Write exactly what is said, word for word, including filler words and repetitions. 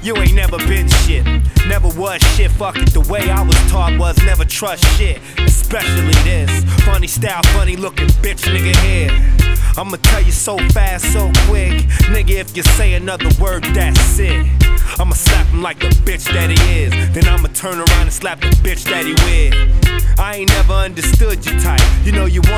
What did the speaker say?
You ain't never been shit, never was shit. Fuck it, the way I was taught was never trust shit, especially this funny style, funny looking bitch nigga here. I'ma tell you so fast, so quick, nigga, if you say another word, that's it. I'ma slap him like the bitch that he is, then I'ma turn around and slap the bitch that he with. I ain't never understood you type, you know you want